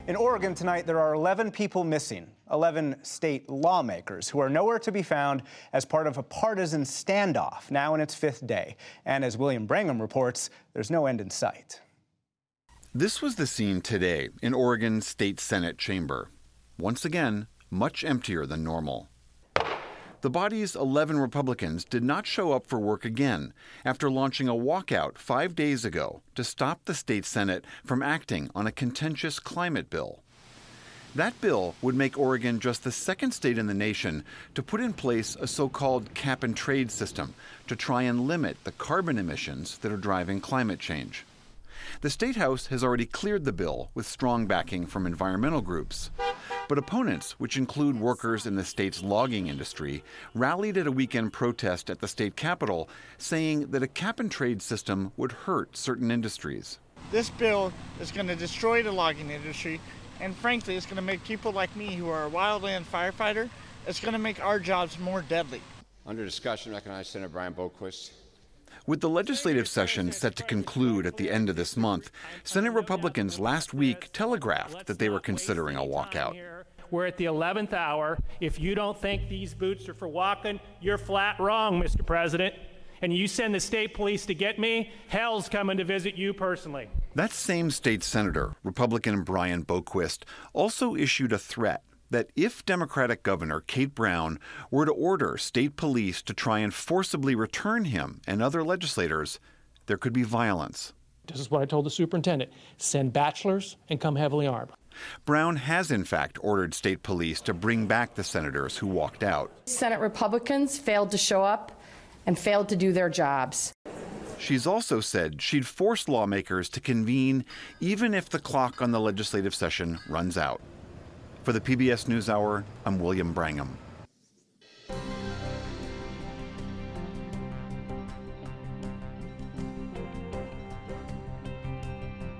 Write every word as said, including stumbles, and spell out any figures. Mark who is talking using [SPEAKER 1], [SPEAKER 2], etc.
[SPEAKER 1] In Oregon tonight, there are eleven people missing, eleven state lawmakers who are nowhere to be found as part of a partisan standoff, now in its fifth day. And as William Brangham reports, there's no end in sight.
[SPEAKER 2] This was the scene today in Oregon's State Senate chamber. Once again, much emptier than normal. The body's eleven Republicans did not show up for work again after launching a walkout five days ago to stop the state Senate from acting on a contentious climate bill. That bill would make Oregon just the second state in the nation to put in place a so-called cap-and-trade system to try and limit the carbon emissions that are driving climate change. The State House has already cleared the bill with strong backing from environmental groups. But opponents, which include workers in the state's logging industry, rallied at a weekend protest at the state capitol, saying that a cap-and-trade system would hurt certain industries.
[SPEAKER 3] This bill is going to destroy the logging industry, and frankly, it's going to make people like me who are a wildland firefighter, it's going to make our jobs more deadly.
[SPEAKER 4] Under discussion, recognize Senator Brian Boquist.
[SPEAKER 2] With the legislative session set to conclude at the end of this month, Senate Republicans last week telegraphed that they were considering a walkout.
[SPEAKER 5] We're at the eleventh hour. If you don't think these boots are for walking, you're flat wrong, Mister President. And you send the state police to get me, hell's coming to visit you personally.
[SPEAKER 2] That same state senator, Republican Brian Boquist, also issued a threat that if Democratic Governor Kate Brown were to order state police to try and forcibly return him and other legislators, there could be violence.
[SPEAKER 5] This is what I told the superintendent. Send bachelors and come heavily armed.
[SPEAKER 2] Brown has, in fact, ordered state police to bring back the senators who walked out.
[SPEAKER 6] Senate Republicans failed to show up and failed to do their jobs.
[SPEAKER 2] She's also said she'd force lawmakers to convene even if the clock on the legislative session runs out. For the P B S NewsHour, I'm William Brangham.